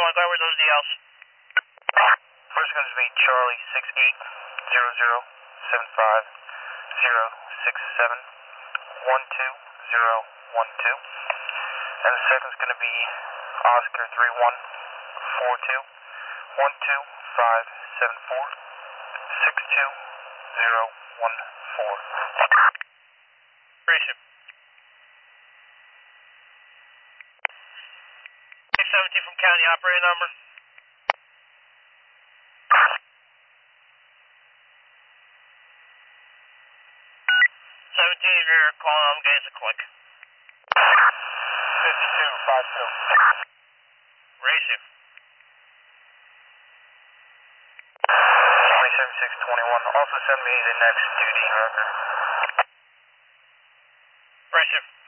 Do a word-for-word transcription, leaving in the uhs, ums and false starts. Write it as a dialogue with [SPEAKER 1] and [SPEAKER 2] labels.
[SPEAKER 1] one, go with those D Ls.
[SPEAKER 2] First going to be Charlie six eight zero zero seven five zero six seven one two zero one two. And the second is going to be Oscar three one four two one two five seven four six two zero one four.
[SPEAKER 1] Operation. six seventeen from county operating number. seventeen, you're calling, I'm getting a click.
[SPEAKER 2] fifty-two five two.
[SPEAKER 1] Race you.
[SPEAKER 2] twenty-seven six twenty-one. Also send me the next duty record.
[SPEAKER 1] Race you.